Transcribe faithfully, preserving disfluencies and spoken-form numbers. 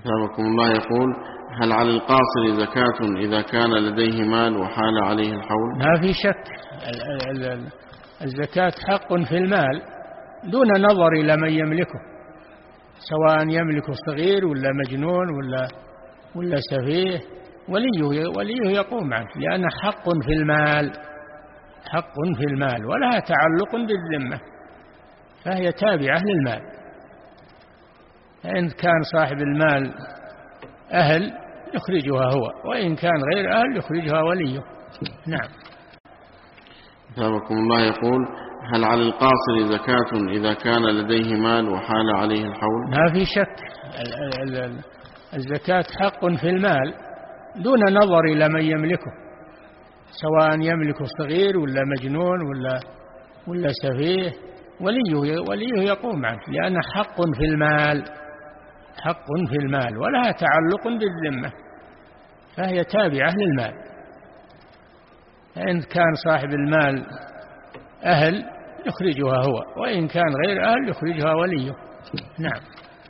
ثابكم الله يقول: هل على القاصر زكاة إذا كان لديه مال وحال عليه الحول؟ ما في شك، الزكاة حق في المال دون نظر إلى من يملكه، سواء يملك صغير ولا مجنون ولا ولا سفيه، وليه وليه يقوم عنه، لأنه حق في المال، حق في المال ولها تعلق بالذمة، فهي تابعة للمال. إن كان صاحب المال أهل يخرجها هو، وإن كان غير أهل يخرجها وليه. نعم. ثابكم الله يقول: هل على القاصر زكاة إذا كان لديه مال وحال عليه الحول؟ ما في شك، الزكاة حق في المال دون نظر إلى من يملكه، سواء يملك صغير ولا مجنون ولا ولا سفيه، وليه وليه يقوم عنه، لأنه حق في المال، حق في المال ولها تعلق بالذمة، فهي تابعة للمال. إن كان صاحب المال أهل يخرجها هو، وإن كان غير أهل يخرجها وليه. نعم.